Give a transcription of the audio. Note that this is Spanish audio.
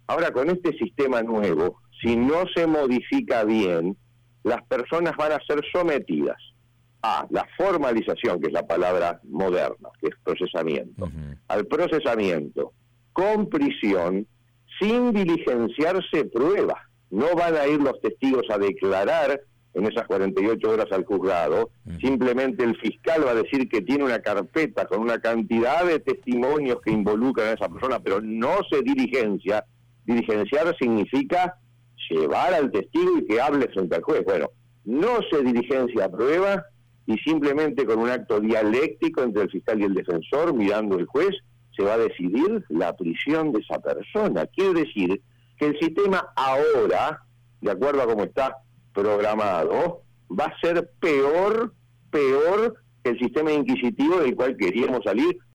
Ahora, con este sistema nuevo, si no se modifica bien, las personas van a ser sometidas a la formalización, que es la palabra moderna, que es procesamiento, al procesamiento con prisión, sin diligenciarse pruebas. No van a ir los testigos a declarar en esas 48 horas al juzgado, simplemente el fiscal va a decir que tiene una carpeta con una cantidad de testimonios que involucran a esa persona, pero no se diligencia. Diligenciar significa llevar al testigo y que hable frente al juez. Bueno, no se diligencia a prueba y simplemente con un acto dialéctico entre el fiscal y el defensor, mirando el juez, se va a decidir la prisión de esa persona. Quiere decir que el sistema ahora, de acuerdo a cómo está programado, va a ser peor que el sistema inquisitivo del cual queríamos salir